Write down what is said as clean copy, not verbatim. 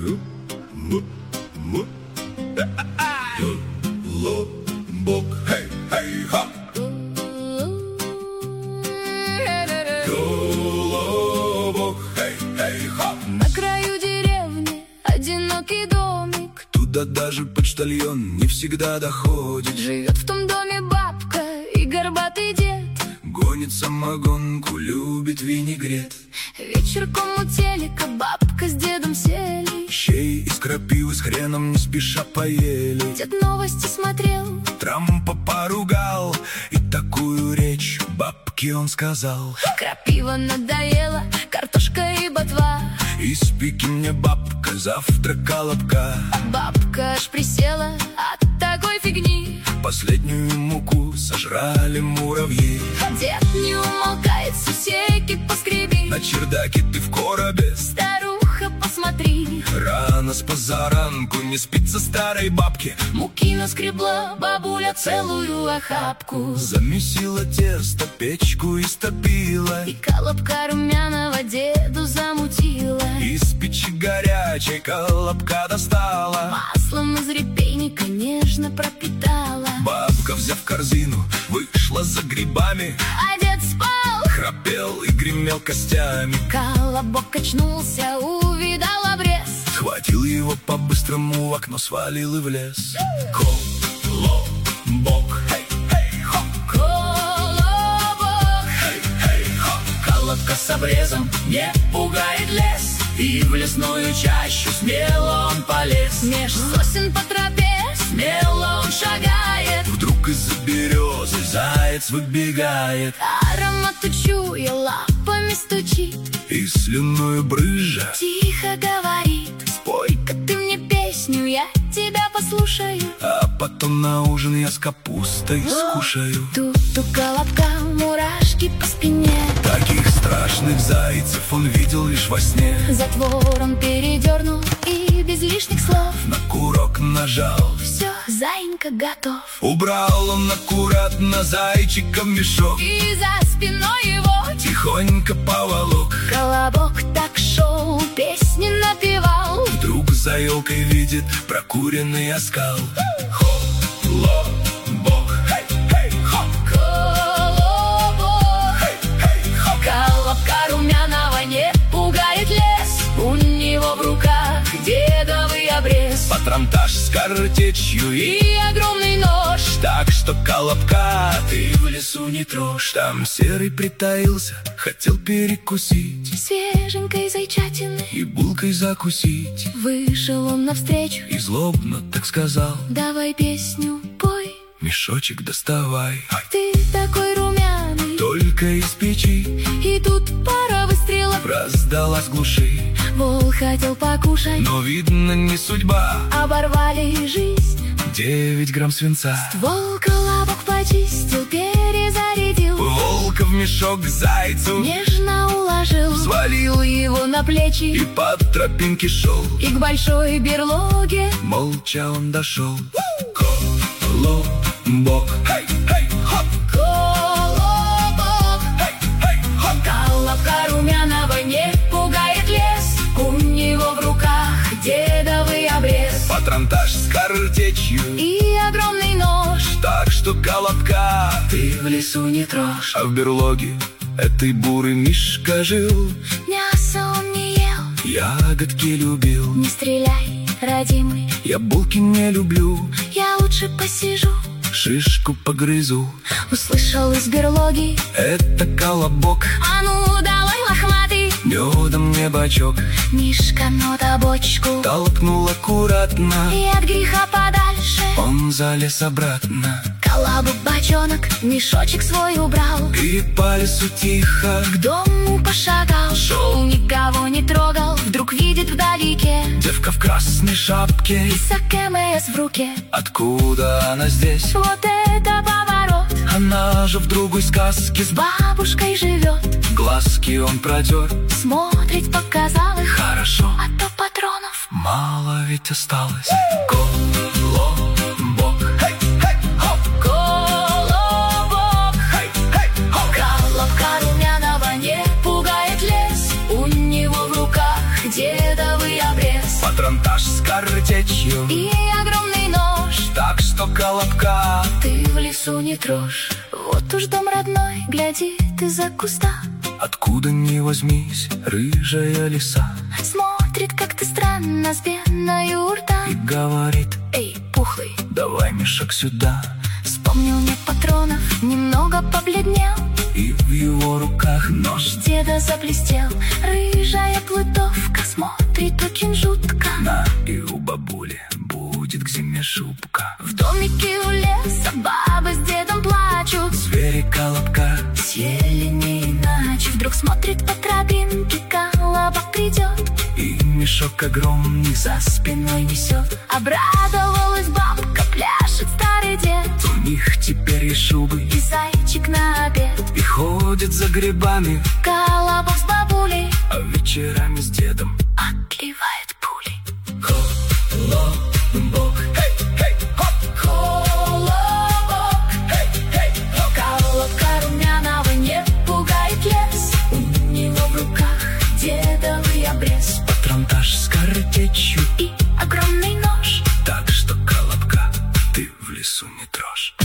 Колобок, хей, хей, ха. Колобок, хей, хей, ха. На краю деревни одинокий домик, Туда даже почтальон не всегда доходит. живет в том доме бабка и горбатый дед. Гонит самогонку, любит винегрет. Вечерком у телека бабка с дедом сели. Щей из крапивы с хреном не спеша поели. Дед новости смотрел, Трампа поругал, и такую речь бабке он сказал: крапива надоела, картошка и ботва. испеки мне, бабка, завтра колобка. Бабка аж присела от такой фигни. Последнюю муку сожрали муравьи. Дед не умолкает, сусеки поскреби. На чердаке ты в коробе, Старуха, посмотри, рано с позаранку не спится старой бабке. муки наскребла бабуля целую охапку. Замесила тесто, печку истопила. И колобка румяного деду замутила. Из печи горячей колобка достала. Маслом из репейника нежно пропитала. Бабка, взяв корзину, вышла за грибами. А дед спал, Храпел и гремел костями. колобок очнулся, увидал обрез. Схватил его по-быстрому, в окно свалил и в лес. Колобок, хей, хей, хоп. Колобок, Хей, хей, хоп. колобка с обрезом не пугает лес. И в лесную чащу смело он полез. Меж сосен по тропе смело он шагает. Вдруг из-за березы заяц выбегает. Аромат чуя, лапами стучит. И слюною брызжа Тихо говорит: спой-ка ты мне песню, я тебя послушаю. а потом на ужин я с капустой скушаю. Тут у колобка мурашки по спине. Таких страшных зайцев он видел лишь во сне. Затвор он передернул и без лишних слов. На курок нажал, Все, заинька готов. убрал он аккуратно зайчика в мешок. И за спиной его Тихонько поволок. колобок так шел, песни напевал. Вдруг за елкой видит прокуренный оскал. Колобок, хей, хей, хоп. Колобок, Хей, хей, хоп. колобка румяного не пугает лес. У него в руках дедовый обрез. Патронтаж с картечью и И огромный нож. так, что колобка ты в лесу не трожь. Там серый притаился, хотел перекусить Свеженькой зайчатины и булкой закусить. вышел он навстречу. И злобно так сказал: Давай песню пой, мешочек доставай. ты такой румяный. Только из печи И тут пара выстрелов. раздалась глуши. Вол хотел покушать, Но видно не судьба, оборвали жизнь. 9 грамм свинца. Ствол колобок почистил, перезарядил. Волка в мешок к зайцу Нежно уложил, свалил его на плечи. и по тропинке шел. И к большой берлоге Молча он дошел. Колобок, хей, хей, хоп. колобок. Хей, хей, хоп. Колобка румяного не пугает лес. У него в руках дедовый обрез. Патронтаж с картечью И огромный нож. так, что колобка Ты в лесу не трожь. а в берлоге этой бурый мишка жил. Мясо он не ел, Ягодки любил, не стреляй, родимый. я булки не люблю. Я лучше посижу. Шишку погрызу, Услышал из берлоги: это колобок. а ну давай, лохматый. Медом мне бачок Мишка, ну да бочку. толкнул аккуратно. И от греха подальше Он залез обратно колобок бочонок, мешочек свой убрал. и по лесу тихо К дому пошагал, шел, никого не трогал. Вдруг видит вдалеке девка в красной шапке. и КМС в руке. Откуда она здесь? Вот это поворот. Она же в другой сказке С бабушкой живет. глазки он протер. Смотреть показалось, Хорошо, а то патронов мало ведь осталось. Колобок, хей, хей, хоп. колобок. Хей, хей, хоп. Колобка румяного не пугает лес. У него в руках дедовый обрез. патронтаж с картечью и огромный нож. Так что, Колобка, ты в лесу не трожь. Вот уж дом родной, гляди ты за куста. откуда ни возьмись, рыжая лиса Смотрит как-то странно с пеной у рта и говорит: эй, пухлый, давай мешок сюда. вспомнил нет патронов, немного побледнел, И в его руках нож. деда заблестел. Рыжая плутовка смотрит очень жутко. На, и у бабули будет к зиме шубка. В домике у леса бабы с дедом плачут. Звери Колобка Съели не иначе. Вдруг смотрит по тропинке, Колобок придет, и мешок огромный за спиной несет. Обрадовалась бабка, пляшет старый дед. У них теперь и шубы, И зайчик на обед. и ходит за грибами, Колобок с бабулей а вечерами с дедом отливает пулей. Колобок, хей, хей, хоп, Колобок, хей, хей, хоп. Колобка румяного не пугает лес. У него в руках дедовый обрез Патронтаж с картечью, и огромный нож. так что, Колобка, ты в лесу не трожь.